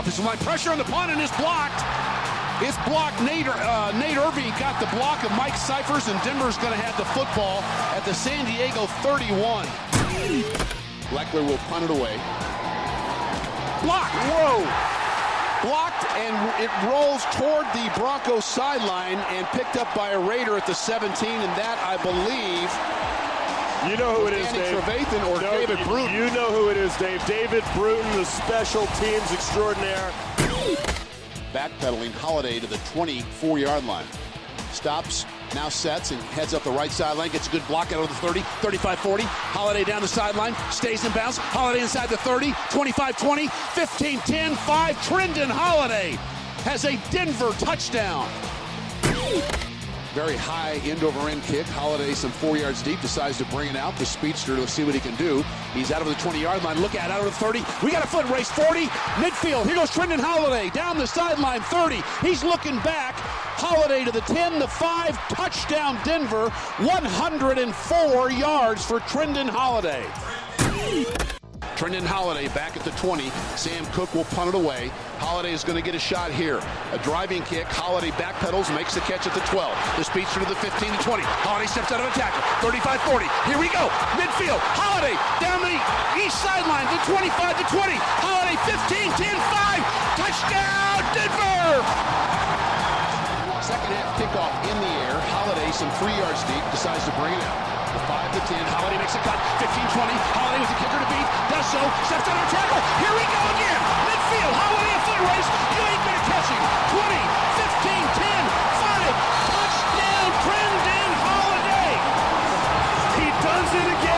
offensive line. Pressure on the punt, and it's blocked. It's blocked. Nate Irby got the block of Mike Cyphers, and Denver's going to have the football at the San Diego 31. Leckler will punt it away. Blocked. Whoa. Blocked, and it rolls toward the Broncos sideline and picked up by a Raider at the 17, and that, I believe, you know who it is, Danny Dave. Trevathan or David Bruton. You know who it is, Dave. David Bruton, the special teams extraordinaire. Backpedaling Holiday to the 24-yard line. Stops, now sets, and heads up the right sideline. Gets a good block out of the 30, 35-40. Holiday down the sideline, stays in bounds. Holiday inside the 30, 25-20, 15-10, 5. Trendon Holiday has a Denver touchdown. Very high end-over-end kick. Holiday some 4 yards deep, decides to bring it out. The speedster to see what he can do. He's out of the 20-yard line. Look out of the 30. We got a foot race. 40. Midfield. Here goes Trendon Holiday. Down the sideline. 30. He's looking back. Holiday to the 10, the 5. Touchdown Denver. 104 yards for Trendon Holiday. Trendon Holiday back at the 20. Sam Cook will punt it away. Holiday is going to get a shot here. A driving kick. Holiday backpedals, makes the catch at the 12. The speedster to the 15 to 20. Holiday steps out of a tackle. 35-40. Here we go. Midfield. Holiday down the east sideline. The 25 to 20. Holiday 15, 10, 5. Touchdown Denver! Second half kickoff in the air. Holiday some 3 yards deep. Decides to bring it out. The 5 to 10. Holiday makes a cut. 15-20. Holiday with the kicker to beat. Does so. Steps out of a tackle. Here we go again. Midfield. Holiday a foot race. You ain't gonna catch him. 20, 15, 10, 5. Touchdown Trendon Holiday. He does it again.